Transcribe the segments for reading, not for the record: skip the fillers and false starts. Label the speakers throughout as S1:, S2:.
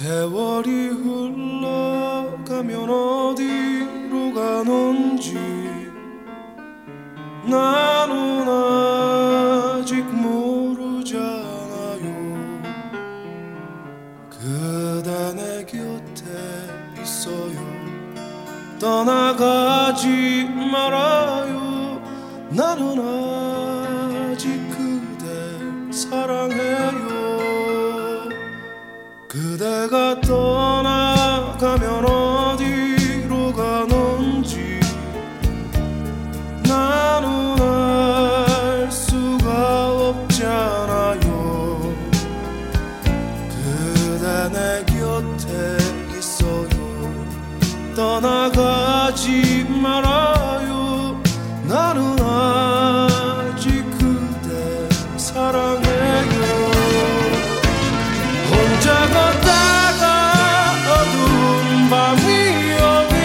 S1: 세월이 흘러가면 어디로 가는지 나는 아직 모르잖아요. 그대 내 곁에 있어요. 떠나가지 말아요. 나는 아직 그대 사랑해요. 그대가 떠나가면 어디로 가는지 나는 알 수가 없잖아요. 그대 내 곁에 있어요. 떠나가지 말아요. 나는 아직 그대 사랑해요. 혼자 걷다가 어두운 밤이 오면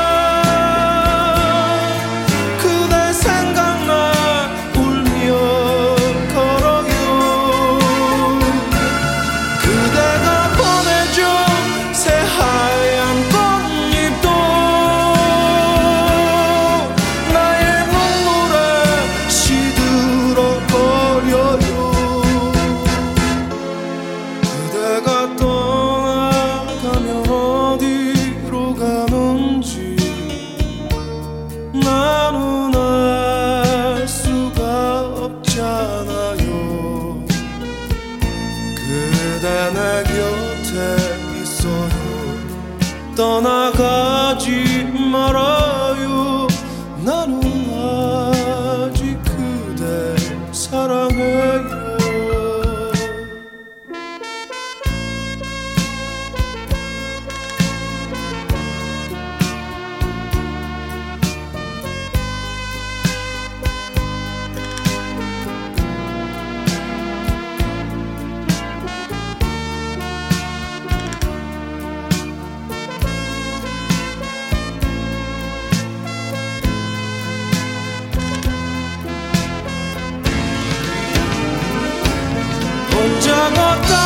S1: 그대 생각나 울며 걸어요. 그대가 보내준 새하얀 꽃잎도 나의 눈물에 시들어 버려요. 그대가 떠나가면 어디로 가는지 나는 알 수가 없잖아요. 그대 내 곁에 있어요. 떠나가지 말아요. 나는 아직 그대 사랑해요. 혼자 걷다